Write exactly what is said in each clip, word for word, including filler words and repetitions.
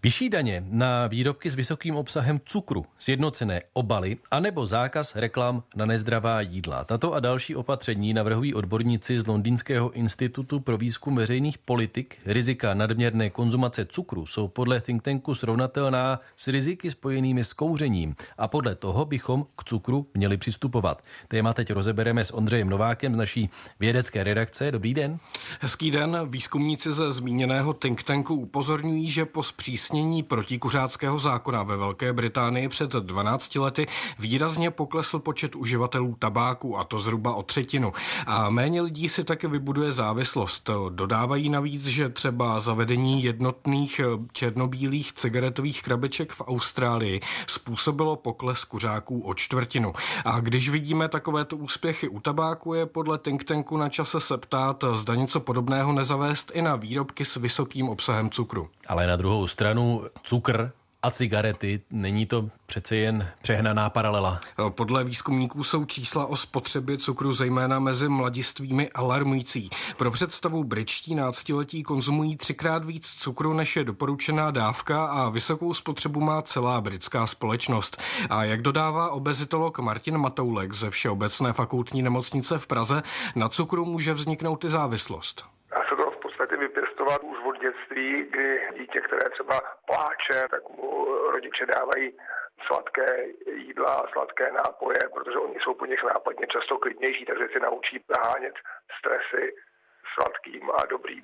Vyšší daně na výrobky s vysokým obsahem cukru, sjednocené obaly anebo zákaz reklam na nezdravá jídla. Tato a další opatření navrhují odborníci z Londýnského institutu pro výzkum veřejných politik. Rizika nadměrné konzumace cukru jsou podle think tanku srovnatelná s riziky spojenými s kouřením a podle toho bychom k cukru měli přistupovat. Téma teď rozebereme s Ondřejem Novákem z naší vědecké redakce. Dobrý den. Hezký den. Výzkumníci ze zmíněného think tanku upozorňují, že po zpřísnění protikuřáckého zákona ve Velké Británii před dvanácti lety výrazně poklesl počet uživatelů tabáku, a to zhruba o třetinu. A méně lidí si taky vybuduje závislost. Dodávají navíc, že třeba zavedení jednotných černobílých cigaretových krabiček v Austrálii způsobilo pokles kuřáků o čtvrtinu. A když vidíme takovéto úspěchy u tabáku, je podle think tanku na čase se ptát, zda něco podobného nezavést i na výrobky s vysokým obsahem cukru. Ale na druhou stranu cukr a cigarety, není to přece jen přehnaná paralela? Podle výzkumníků jsou čísla o spotřebě cukru zejména mezi mladistvými alarmující. Pro představu, britští náctiletí konzumují třikrát víc cukru, než je doporučená dávka, a vysokou spotřebu má celá britská společnost. A jak dodává obezitolog Martin Matoulek ze Všeobecné fakultní nemocnice v Praze, na cukru může vzniknout i závislost. Vypěstovat už od dětství, kdy dítě, které třeba pláče, tak mu rodiče dávají sladké jídla a sladké nápoje, protože oni jsou po nich nápadně často klidnější, takže si naučí zahánět stresy sladkým a dobrým.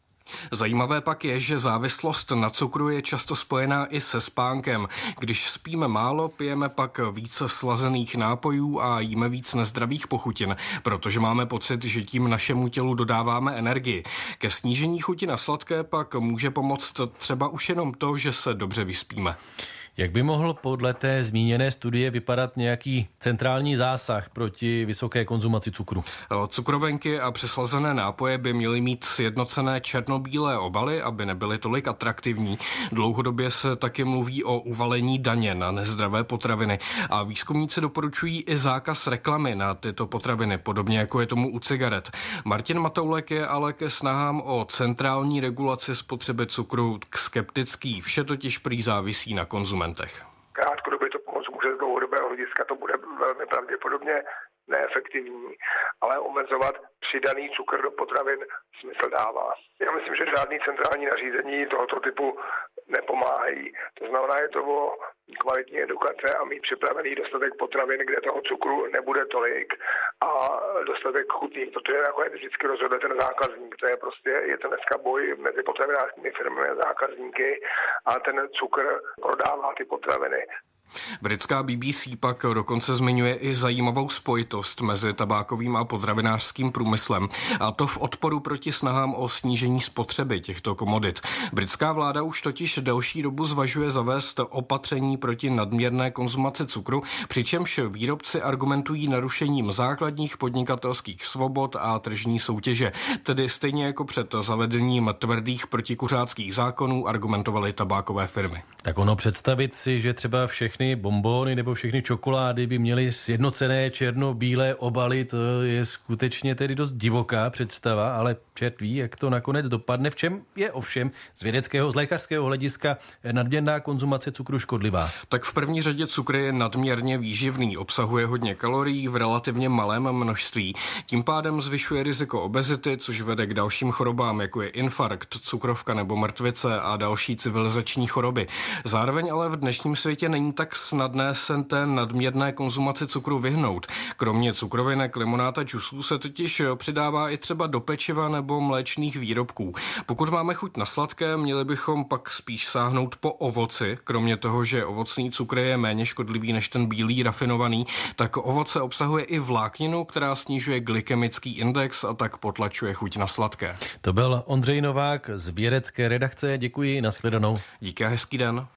Zajímavé pak je, že závislost na cukru je často spojená i se spánkem. Když spíme málo, pijeme pak více slazených nápojů a jíme víc nezdravých pochutin, protože máme pocit, že tím našemu tělu dodáváme energii. Ke snížení chuti na sladké pak může pomoct třeba už jenom to, že se dobře vyspíme. Jak by mohl podle té zmíněné studie vypadat nějaký centrální zásah proti vysoké konzumaci cukru? Cukrovenky a přeslazené nápoje by měly mít sjednocené černobílé obaly, aby nebyly tolik atraktivní. Dlouhodobě se taky mluví o uvalení daně na nezdravé potraviny a výzkumníci doporučují i zákaz reklamy na tyto potraviny, podobně jako je tomu u cigaret. Martin Matoulek je ale ke snahám o centrální regulaci spotřeby cukru skeptický. Vše totiž prý závisí na konzumentech. Krátkodobě to pomoc může, z dlouhodobého hlediska to bude velmi pravděpodobně neefektivní, ale omezovat přidaný cukr do potravin smysl dává. Já myslím, že žádný centrální nařízení tohoto typu nepomáhají. To znamená, je to o kvalitní edukace a mít připravený dostatek potravin, kde toho cukru nebude tolik a dostatek chutných, protože nakonec vždycky rozhodne ten zákazník. To je prostě, je to dneska boj mezi potravinářskými firmami a zákazníky a ten cukr prodává ty potraviny. Britská B B C pak dokonce zmiňuje i zajímavou spojitost mezi tabákovým a potravinářským průmyslem, a to v odporu proti snahám o snížení spotřeby těchto komodit. Britská vláda už totiž delší dobu zvažuje zavést opatření proti nadměrné konzumaci cukru, přičemž výrobci argumentují narušením základních podnikatelských svobod a tržní soutěže. Tedy stejně jako před zavedením tvrdých protikuřáckých zákonů argumentovaly tabákové firmy. Tak ono představit si, že třeba všechny bonbony nebo všechny čokolády by měly sjednocené černobílé obaly, to je skutečně tedy dost divoká představa, ale čert ví, jak to nakonec dopadne. V čem je ovšem z vědeckého, z lékařského hlediska nadměrná konzumace cukru škodlivá? Tak v první řadě cukr je nadměrně výživný, obsahuje hodně kalorií v relativně malém množství. Tím pádem zvyšuje riziko obezity, což vede k dalším chorobám, jako je infarkt, cukrovka nebo mrtvice a další civilizační choroby. Zároveň ale v dnešním světě není tak snadné se té nadměrné konzumaci cukru vyhnout. Kromě cukrovinek, limonád a džusů se totiž přidává i třeba do pečiva nebo mléčných výrobků. Pokud máme chuť na sladké, měli bychom pak spíš sáhnout po ovoci. Kromě toho, že ovocný cukr je méně škodlivý než ten bílý rafinovaný, tak ovoce obsahuje i vlákninu, která snižuje glykemický index a tak potlačuje chuť na sladké. To byl Ondřej Novák z vědecké redakce. Děkuji, nashledanou. Díky a hezký den.